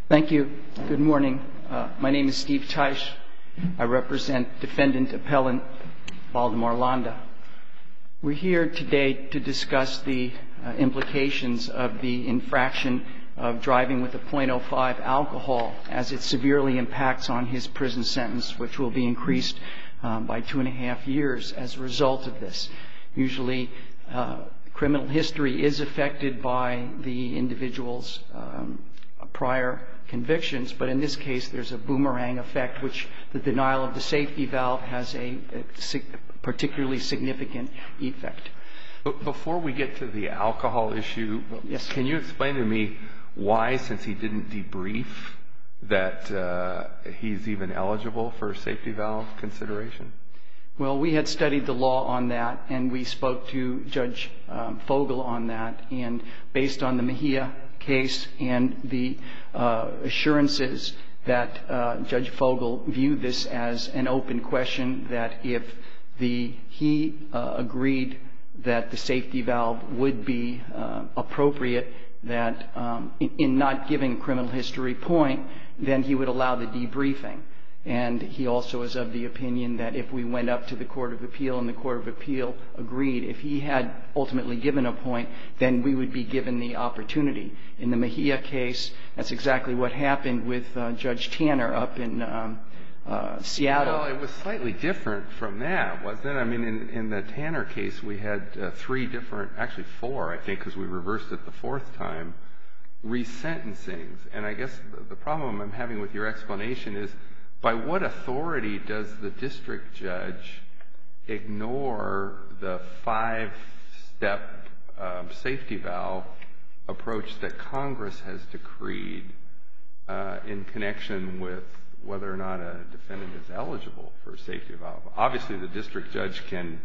Thank you. Good morning. My name is Steve Teisch. I represent Defendant Appellant Valdemar Landa. We're here today to discuss the implications of the infraction of driving with a .05 alcohol as it severely impacts on his prison sentence, which will be increased by 2.5 years as a result of this. Usually, criminal history is affected by the individual's prior convictions, but in this case there's a boomerang effect, which the denial of the safety valve has a particularly significant effect. Before we get to the alcohol issue, yes, can you explain to me why, since he didn't debrief, that he's even eligible for safety valve consideration? Well, we had studied the law on that, and we spoke to Judge Fogel on that, and based on the Mejia case and the assurances that Judge Fogel viewed this as an open question, that if he agreed that the safety valve would be appropriate, that in not giving a criminal history point, then he would allow the debriefing. And he also is of the opinion that if we went up to the Court of Appeal and the Court of Appeal agreed, if he had ultimately given a point, then we would be given the opportunity. In the Mejia case, that's exactly what happened with Judge Tanner up in Seattle. Well, it was slightly different from that, wasn't it? I mean, in the Tanner case, we had 3 different, actually 4, I think, because we reversed it the 4th time, resentencings. And I guess the problem I'm having with your explanation is, by what authority does the district judge ignore the 5-step safety valve approach that Congress has decreed in connection with whether or not a defendant is eligible for a safety valve? Obviously, the district judge can,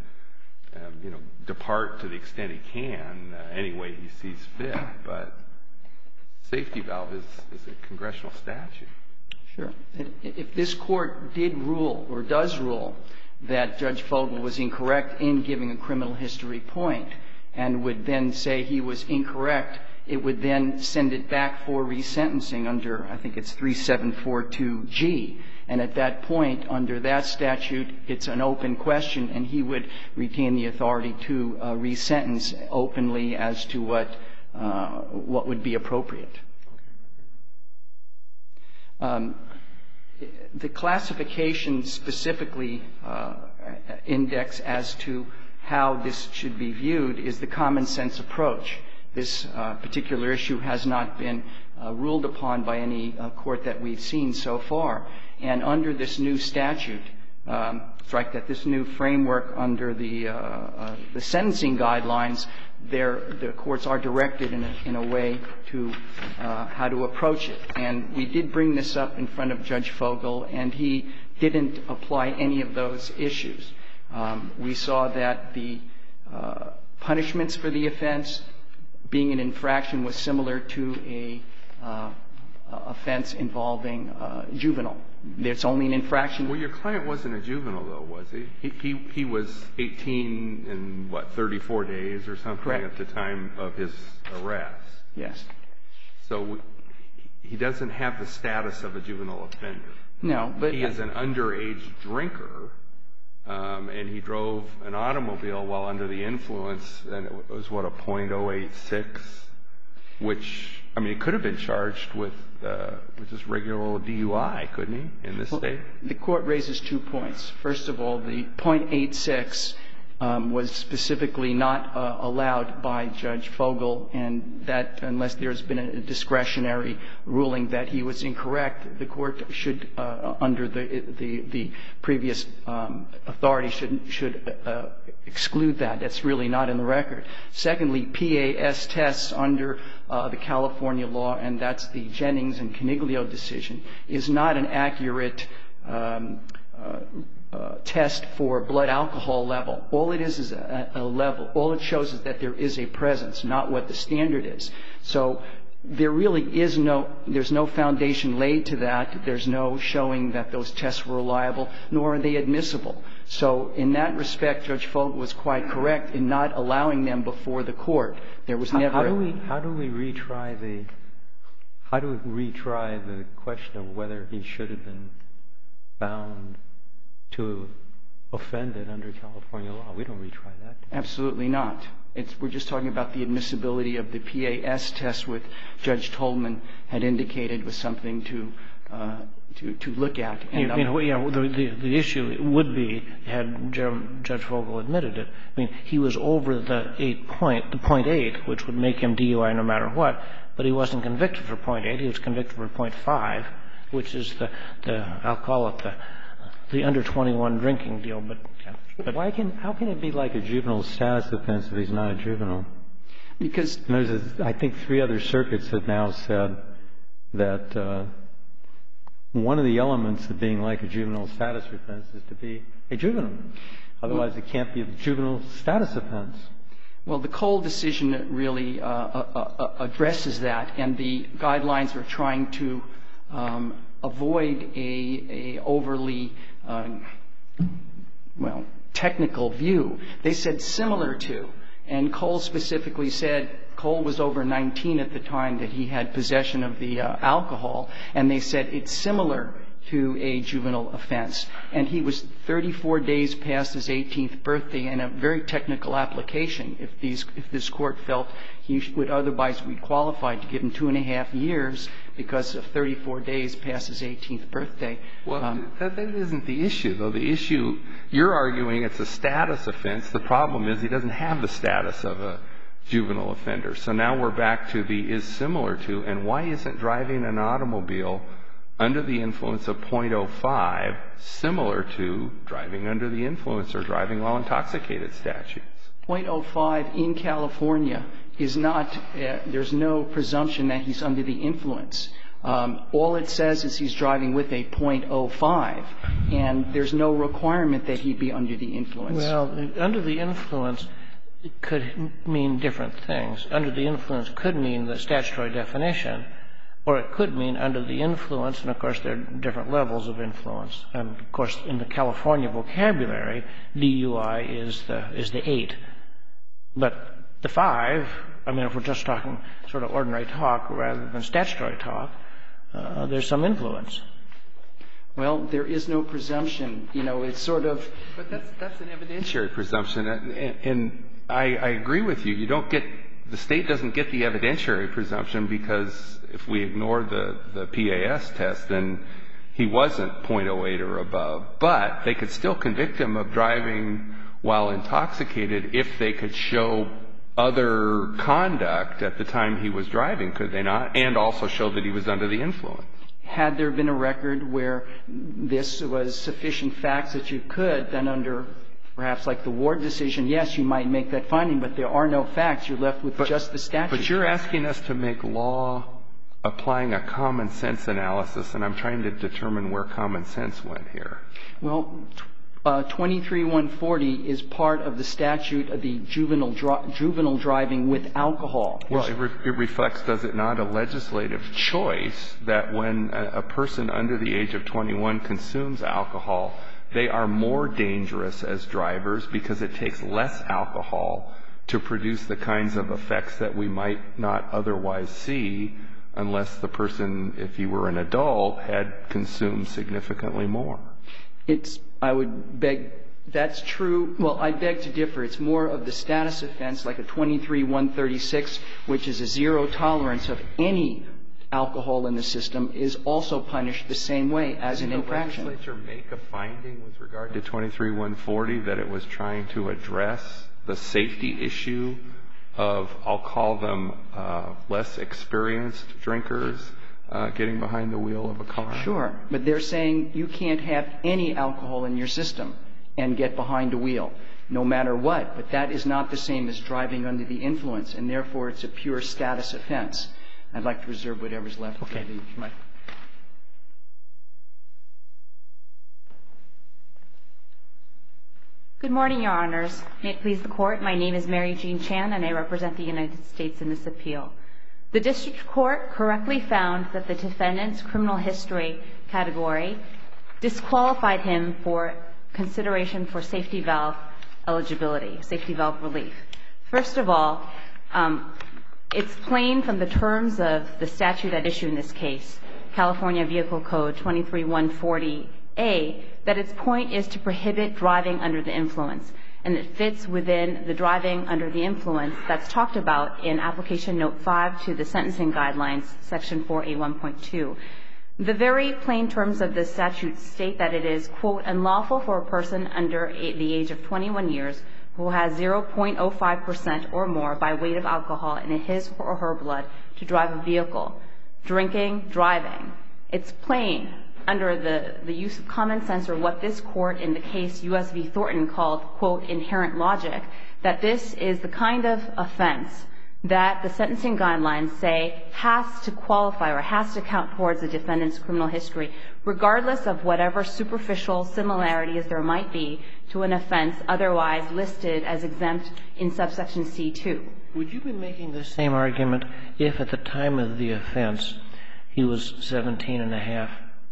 depart to the extent he can any way he sees fit, but safety valve is a congressional statute. Sure. If this Court did rule, or does rule, that Judge Fogel was incorrect in giving a criminal history point, and would then say he was incorrect, it would then send it back for resentencing under, I think it's 3742G. And at that point, under that statute, it's an open question, and he would retain the authority to resentence openly as to what would be appropriate. The classification specifically index as to how this should be viewed is the common sense approach. This particular issue has not been ruled upon by any court that we've seen so far. And under this new statute, this new framework under the sentencing guidelines, the courts are directed in a way to how to approach it. And we did bring this up in front of Judge Fogel, and he didn't apply any of those issues. We saw that the punishments for the offense being an infraction was similar to a offense involving juvenile. There's only an infraction. Well, your client wasn't a juvenile, though, was he? He was 18 in, 34 days or something? Correct. At the time of his arrest. Yes. So he doesn't have the status of a juvenile offender. No, but he is an underage drinker, and he drove an automobile while under the influence, and it was, a .086, which, I mean, he could have been charged with just regular DUI, couldn't he, in this state? The Court raises 2 points. First of all, the .86 was specifically not allowed by Judge Fogel, and that unless there's been a discretionary ruling that he was incorrect, the Court should, under the previous authority, should exclude that. That's really not in the record. Secondly, PAS tests under the California law, and that's the Jennings and Coniglio decision, is not an accurate test for blood alcohol level. All it is a level. All it shows is that there is a presence, not what the standard is. So there really is there's no foundation laid to that. There's no showing that those tests were reliable, nor are they admissible. So in that respect, Judge Fogel was quite correct in not allowing them before the Court. There was never How do we retry the How do we retry the question of whether he should have been found to have offended under California law? We don't retry that. Absolutely not. We're just talking about the admissibility of the PAS test, which Judge Tolman had indicated was something to look at. And the issue would be, had Judge Vogel admitted it, I mean, he was over the point 8, which would make him DUI no matter what, but he wasn't convicted for point 8. He was convicted for point 5, which is I'll call it the under 21 drinking deal. But how can it be like a juvenile status offense if he's not a juvenile? Because I think 3 other circuits have now said that one of the elements of being like a juvenile status offense is to be a juvenile. Otherwise, it can't be a juvenile status offense. Well, the Cole decision really addresses that, and the guidelines are trying to avoid a overly, technical view. They said similar to, and Cole specifically said Cole was over 19 at the time that he had possession of the alcohol, and they said it's similar to a juvenile offense. And he was 34 days past his 18th birthday, and a very technical application. If this Court felt he would otherwise be qualified to give him 2.5 years because of 34 days past his 18th birthday. Well, that isn't the issue, though. The issue, you're arguing it's a status offense. The problem is he doesn't have the status of a juvenile offender. So now we're back to the is similar to, and why isn't driving an automobile under the influence of .05 similar to driving under the influence or driving while intoxicated statutes? .05 in California is not, there's no presumption that he's under the influence. All it says is he's driving with a .05, and there's no requirement that he be under the influence. Well, under the influence could mean different things. Under the influence could mean the statutory definition, or it could mean under the influence, and of course there are different levels of influence. And of course, in the California vocabulary, DUI is the 8. But the 5, I mean, if we're just talking sort of ordinary talk rather than statutory talk, there's some influence. Well, there is no presumption. You know, it's sort of... But that's an evidentiary presumption. And I agree with you. You don't get... The State doesn't get the evidentiary presumption because if we ignore the PAS test, then he wasn't .08 or above. But they could still convict him of driving while intoxicated if they could show other conduct at the time he was driving, could they not? And also show that he was under the influence. Had there been a record where this was sufficient facts that you could, then under perhaps like the Ward decision, yes, you might make that finding, but there are no facts. You're left with just the statute. But you're asking us to make law applying a common sense analysis, and I'm trying to determine where common sense went here. Well, 23-140 is part of the statute of the juvenile driving with alcohol. Well, it reflects, does it not, a legislative choice that when a person under the age of 21 consumes alcohol, they are more dangerous as drivers because it takes less alcohol to produce the kinds of effects that we might not otherwise see unless the person, if he were an adult, had consumed significantly more. I would beg, that's true. Well, I beg to differ. It's more of the status offense, like a 23-136, which is a zero tolerance of any alcohol in the system, is also punished the same way as an infraction. Did the legislature make a finding with regard to 23-140 that it was trying to address the safety issue of, I'll call them, less experienced drinkers getting behind the wheel of a car? Sure. But they're saying you can't have any alcohol in your system and get behind a wheel, no matter what. But that is not the same as driving under the influence, and therefore it's a pure status offense. I'd like to reserve whatever's left. Okay. Good morning, Your Honors. May it please the Court, my name is Mary Jean Chan, and I represent the United States in this appeal. The district court correctly found that the defendant's criminal history category disqualified him for consideration for safety valve eligibility, safety valve relief. First of all, It's plain from the terms of the statute at issue in this case, California Vehicle Code 23140A, that its point is to prohibit driving under the influence. And it fits within the driving under the influence that's talked about in Application Note 5 to the Sentencing Guidelines, Section 4A1.2. The very plain terms of this statute state that it is, quote, unlawful for a person under the age of 21 years who has 0.05% or more by weight of alcohol in his or her blood to drive a vehicle. Drinking, driving. It's plain under the use of common sense, or what this court in the case U.S. v. Thornton called, quote, inherent logic, that this is the kind of offense that the sentencing guidelines say has to qualify or has to count towards the defendant's criminal history, regardless of whatever superficial similarities there might be to an offense otherwise listed as exempt in subsection C2. Would you be making the same argument if at the time of the offense he was 17 and a half?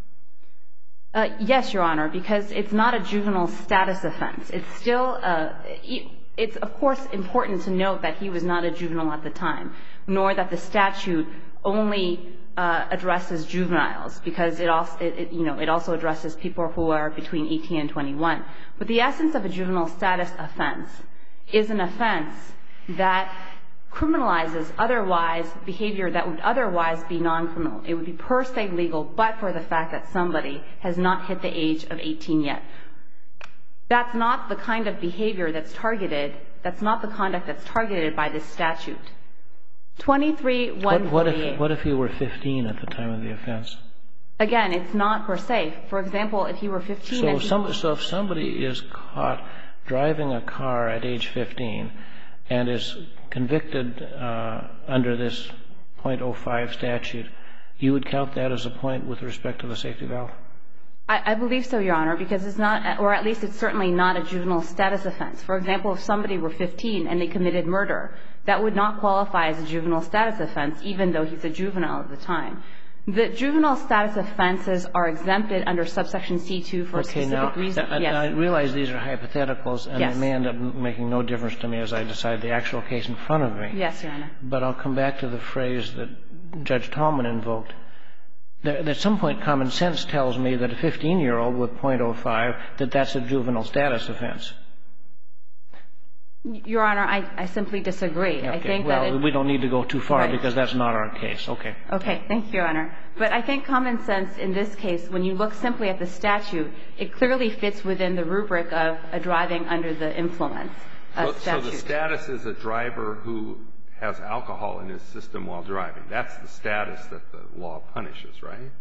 Yes, Your Honor, because it's not a juvenile status offense. It's still it's, of course, important to note that he was not a juvenile at the time, nor that the statute only addresses juveniles, because it also addresses people who are between 18 and 21. But the essence of a juvenile status offense is an offense that criminalizes otherwise behavior that would otherwise be non-criminal. It would be per se legal, but for the fact that somebody has not hit the age of 18 yet. That's not the kind of behavior that's targeted. That's not the conduct that's targeted by this statute. 23-148. What if he were 15 at the time of the offense? Again, it's not per se. For example, if he were 15 So if somebody is caught driving a car at age 15 and is convicted under this .05 statute, you would count that as a point with respect to the safety valve? I believe so, Your Honor, because it's not, or at least it's certainly not a juvenile status offense. For example, if somebody were 15 and they committed murder, that would not qualify as a juvenile status offense, even though he's a juvenile at the time. The juvenile status offenses are exempted under subsection C2 for a specific reason. Okay, now, I realize these are hypotheticals, and it may end up making no difference to me as I decide the actual case in front of me. Yes, Your Honor. But I'll come back to the phrase that Judge Tallman invoked. At some point, common sense tells me that a 15-year-old with .05, that that's a juvenile status offense. Your Honor, I simply disagree. Okay. I think we don't need to go too far because that's not our case. Okay. Okay. Thank you, Your Honor. But I think common sense in this case, when you look simply at the statute, it clearly fits within the rubric of a driving under the influence statute. So the status is a driver who has alcohol in his system while driving. That's the status that the law punishes, right?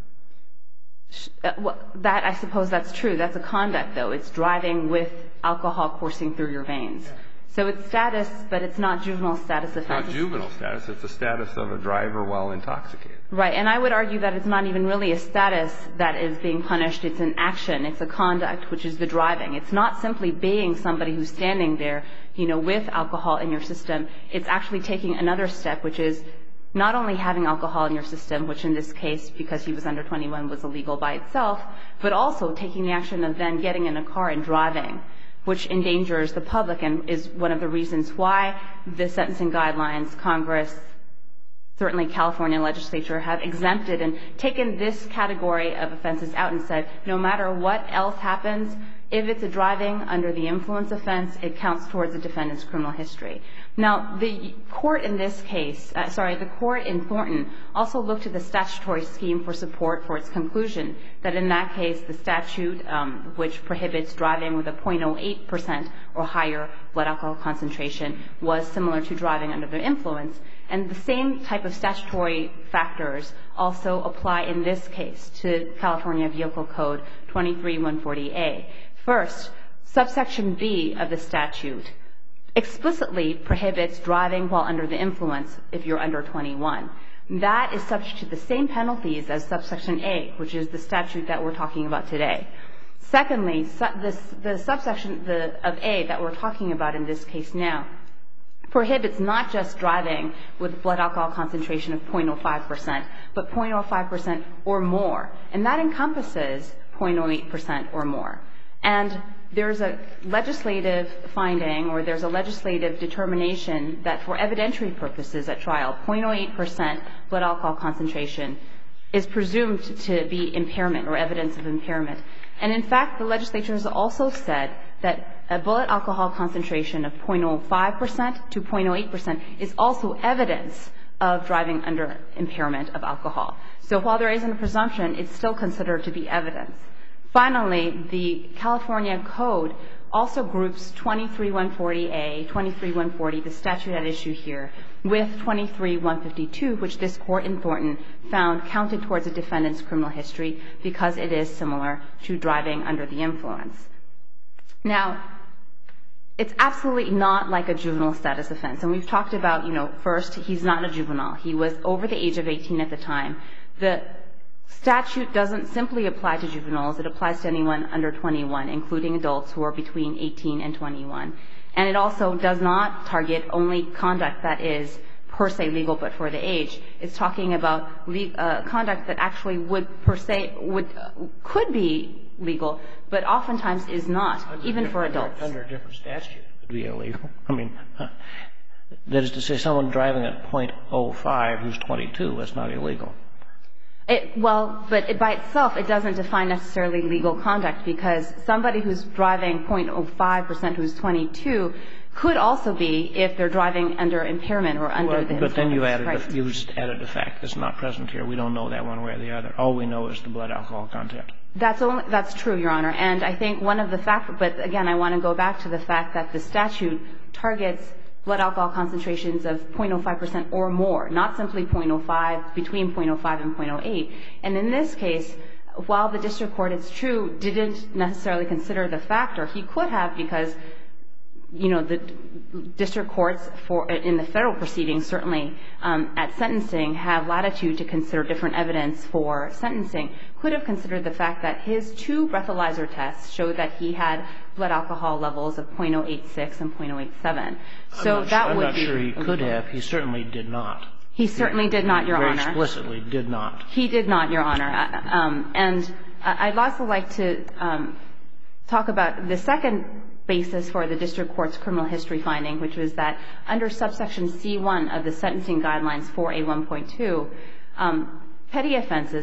That, I suppose that's true. That's a conduct, though. It's driving with alcohol coursing through your veins. So it's status, but it's not juvenile status offense. It's not juvenile status. It's the status of a driver while intoxicated. Right. And I would argue that it's not even really a status that is being punished. It's an action. It's a conduct, which is the driving. It's not simply being somebody who's standing there, with alcohol in your system. It's actually taking another step, which is not only having alcohol in your system, which in this case, because he was under 21, was illegal by itself, but also taking the action of then getting in a car and driving, which endangers the public and is one of the reasons why the sentencing guidelines, Congress, certainly California legislature, have exempted and taken this category of offenses out and said, no matter what else happens, if it's a driving under the influence offense, it counts towards the defendant's criminal history. Now, the court in this case, the court in Thornton also looked at the statutory scheme for support for its conclusion that in that case, the statute, which prohibits driving with a 0.08% or higher blood alcohol concentration, was similar to driving under the influence. And the same type of statutory factors also apply in this case to California Vehicle Code 23140A. First, subsection B of the statute explicitly prohibits driving while under the influence if you're under 21. That is subject to the same penalties as subsection A, which is the statute that we're talking about today. Secondly, the subsection of A that we're talking about in this case now prohibits not just driving with blood alcohol concentration of 0.05%, but 0.05% or more. And that encompasses 0.08% or more. And there's a legislative finding or there's a legislative determination that for evidentiary purposes at trial, 0.08% blood alcohol concentration is presumed to be impairment or evidence of impairment. And in fact, the legislature has also said that a blood alcohol concentration of 0.05% to 0.08% is also evidence of driving under impairment of alcohol. So while there isn't a presumption, it's still considered to be evidence. Finally, the California Code also groups 23-140A, 23-140, the statute at issue here, with 23-152, which this court in Thornton found counted towards a defendant's criminal history because it is similar to driving under the influence. Now, it's absolutely not like a juvenile status offense. And we've talked about, first, he's not a juvenile. He was over the age of 18 at the time. The statute doesn't simply apply to juveniles. It applies to anyone under 21, including adults who are between 18 and 21. And it also does not target only conduct that is per se legal but for the age. It's talking about conduct that actually could be legal, but oftentimes is not, even for adults. Under a different statute, it would be illegal. I mean, that is to say, someone driving at .05 who's 22, that's not illegal. But by itself, it doesn't define necessarily legal conduct, because somebody who's driving 0.05% who's 22 could also be if they're driving under impairment or under the influence. But then you just added the fact that's not present here. We don't know that one way or the other. All we know is the blood alcohol content. That's true, Your Honor. And I think one of the factors, but again, I want to go back to the fact that the statute targets blood alcohol concentrations of 0.05% or more, not simply 0.05, between 0.05 and 0.08. And in this case, while the district court, it's true, didn't necessarily consider the factor, he could have, because the district courts in the federal proceedings certainly at sentencing have latitude to consider different evidence for sentencing, could have considered the fact that his 2 breathalyzer tests showed that he had blood alcohol levels of 0.086 and 0.087. So that would be. I'm not sure he could have. He certainly did not. He certainly did not, Your Honor. Very explicitly did not. He did not, Your Honor. And I'd also like to talk about the second basis for the district court's criminal history finding, which was that under subsection C1 of the sentencing guidelines 4A1.2, petty offenses,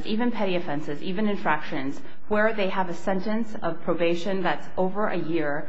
even infractions, where they have a sentence of probation that's over a year,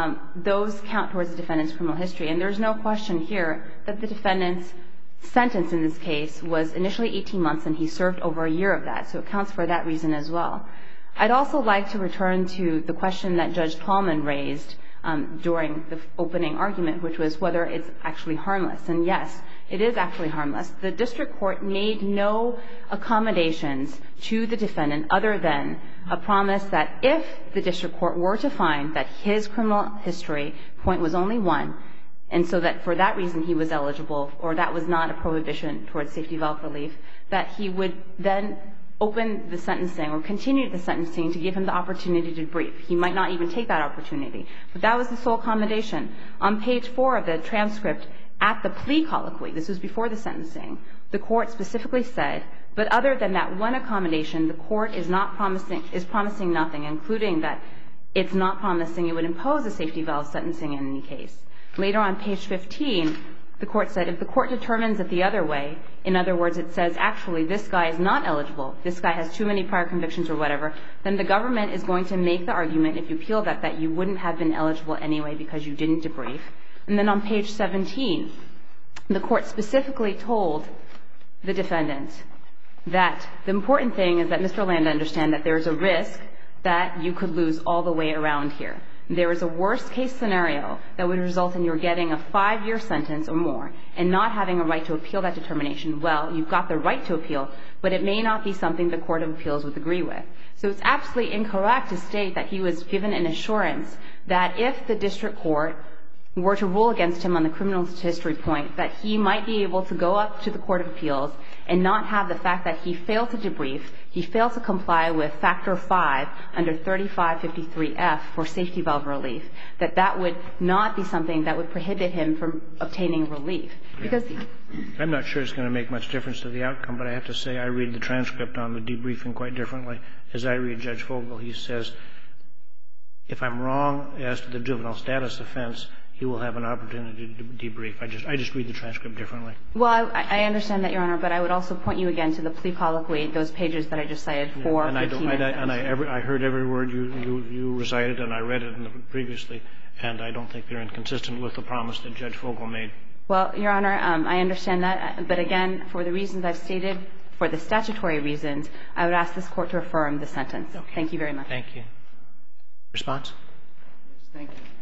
those count towards the defendant's criminal history. And there's no question here that the defendant's sentence in this case was initially 18 months, and he served over a year of that. So it counts for that reason as well. I'd also like to return to the question that Judge Tallman raised during the opening argument, which was whether it's actually harmless. And yes, it is actually harmless. The district court made no accommodations to the defendant other than a promise that if the district court were to find that his criminal history point was only 1, and so that for that reason he was eligible, or that was not a prohibition towards safety valve relief, that he would then open the sentencing or continue the sentencing to give him the opportunity to brief. He might not even take that opportunity. But that was the sole accommodation. On page 4 of the transcript, at the plea colloquy, this was before the sentencing, the court specifically said, but other than that one accommodation, the court is promising nothing, including that it's not promising it would impose a safety valve sentencing in any case. Later on page 15, the court said, if the court determines it the other way, in other words, it says, actually, this guy is not eligible, this guy has too many prior convictions or whatever, then the government is going to make the argument, if you appeal that you wouldn't have been eligible anyway because you didn't debrief. And then on page 17, the court specifically told the defendant that the important thing is that Mr. Landa understand that there is a risk that you could lose all the way around here. There is a worst-case scenario that would result in your getting a 5-year sentence or more and not having a right to appeal that determination. Well, you've got the right to appeal, but it may not be something the Court of Appeals would agree with. So it's absolutely incorrect to state that he was given an assurance that if the district court were to rule against him on the criminal history point, that he might be able to go up to the Court of Appeals and not have the fact that he failed to debrief, he failed to comply with Factor 5 under 3553F for safety valve relief, that that would not be something that would prohibit him from obtaining relief. Because I'm not sure it's going to make much difference to the outcome, but I have to say I read the transcript on the debriefing quite differently. As I read Judge Fogel, he says, if I'm wrong as to the juvenile status offense, he will have an opportunity to debrief. I just read the transcript differently. Well, I understand that, Your Honor, but I would also point you again to the plea colloquy, those pages that I just cited, 4, 15, and I heard every word you recited, and I read it previously, and I don't think they're inconsistent with the promise that Judge Fogel made. Well, Your Honor, I understand that. But again, for the reasons I've stated, for the statutory reasons, I would ask this Court to affirm the sentence. Okay. Thank you very much. Thank you. Response? Yes, thank you.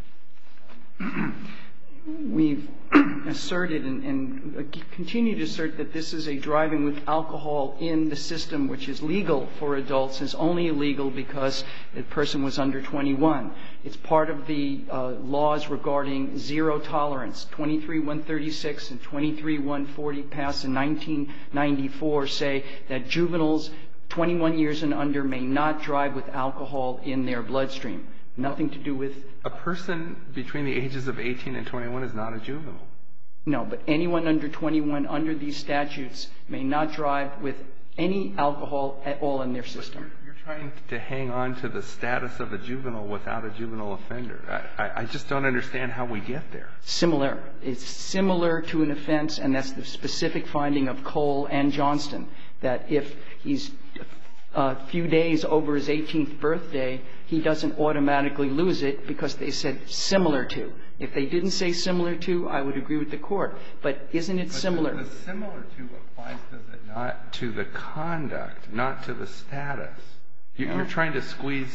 We've asserted and continue to assert that this is a driving with alcohol in the system, which is legal for adults, is only illegal because the person was under 21. It's part of the laws regarding zero tolerance. 23-136 and 23-140 passed in 1994 say that juveniles 21 years and under may not drive with alcohol in their bloodstream. Nothing to do with... A person between the ages of 18 and 21 is not a juvenile. No, but anyone under 21 under these statutes may not drive with any alcohol at all in their system. You're trying to hang on to the status of a juvenile without a juvenile offender. I just don't understand how we get there. Similar. It's similar to an offense, and that's the specific finding of Cole and Johnston, that if he's a few days over his 18th birthday, he doesn't automatically lose it because they said similar to. If they didn't say similar to, I would agree with the Court. But isn't it similar? The similar to applies, does it not, to the conduct, not to the status? You're trying to squeeze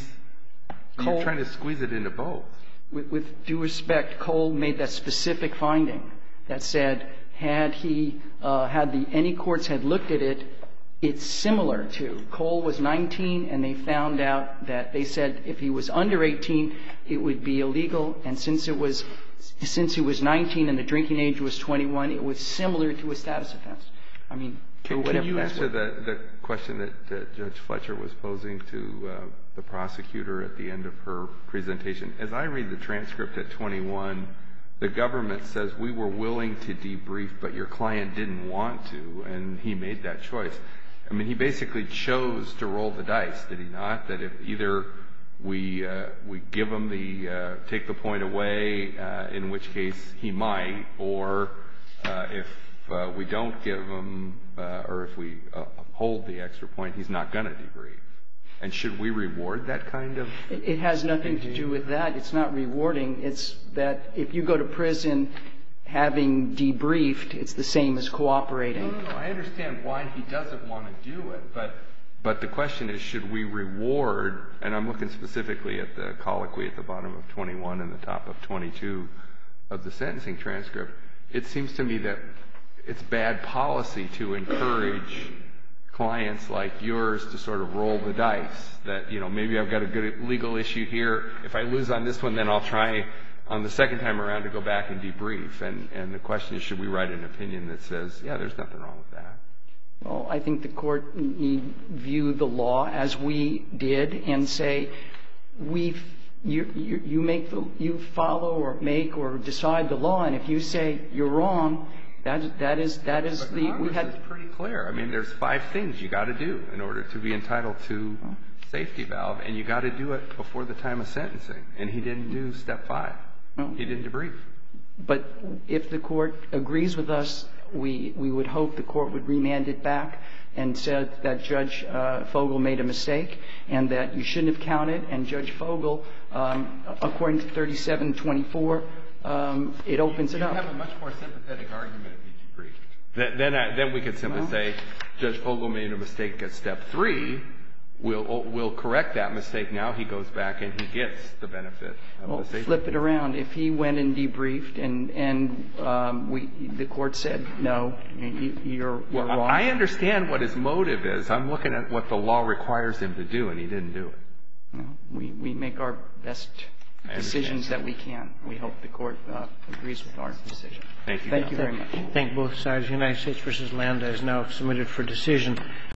it into both. With due respect, Cole made that specific finding that said had any courts had looked at it, it's similar to. Cole was 19, and they found out that they said if he was under 18, it would be illegal. And since he was 19 and the drinking age was 21, it was similar to a status offense. I mean, can you answer the question that Judge Fletcher was posing to the prosecutor at the end of her presentation? As I read the transcript at 21, the government says we were willing to debrief, but your client didn't want to, and he made that choice. I mean, he basically chose to roll the dice, did he not? That if either we give him take the point away, in which case he might, or if we don't give him, or if we hold the extra point, he's not going to debrief. And should we reward that kind of? It has nothing to do with that. It's not rewarding. It's that if you go to prison having debriefed, it's the same as cooperating. No. I understand why he doesn't want to do it, but the question is, should we reward? And I'm looking specifically at the colloquy at the bottom of 21 and the top of 22 of the sentencing transcript. It seems to me that it's bad policy to encourage clients like yours to sort of roll the dice. That, you know, maybe I've got a good legal issue here. If I lose on this one, then I'll try on the second time around to go back and debrief. And the question is, should we write an opinion that says, yeah, there's nothing wrong with that? Well, I think the Court need view the law as we did and say, you follow or make or decide the law, and if you say you're wrong, that is the we had. It's pretty clear. I mean, there's 5 things you got to do in order to be entitled to safety valve, and you got to do it before the time of sentencing. And he didn't do step 5. No. He didn't debrief. But if the Court agrees with us, we would hope the Court would remand it back and said that Judge Fogel made a mistake and that you shouldn't have counted. And Judge Fogel, according to 3724, it opens it up. You have a much more sympathetic argument if he debriefed. Then we could simply say Judge Fogel made a mistake at step 3. We'll correct that mistake now. He goes back and he gets the benefit of the safety. Flip it around. If he went and debriefed and the Court said, no, you're wrong. I understand what his motive is. I'm looking at what the law requires him to do, and he didn't do it. No, we make our best decisions that we can. We hope the Court agrees with our decision. Thank you. Thank you very much. Thank both sides. United States v. Landa is now submitted for decision.